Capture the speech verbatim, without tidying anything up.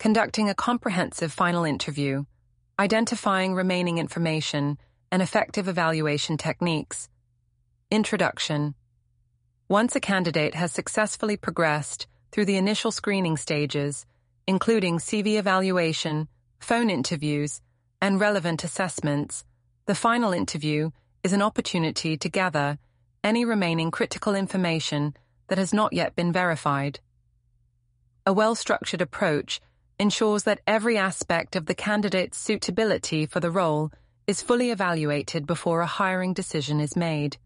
conducting a comprehensive final interview, identifying remaining information, and effective evaluation techniques. Introduction. Once a candidate has successfully progressed through the initial screening stages, including C V evaluation, phone interviews, and relevant assessments, the final interview is an opportunity to gather any remaining critical information that has not yet been verified. A well-structured approach ensures that every aspect of the candidate's suitability for the role is fully evaluated before a hiring decision is made.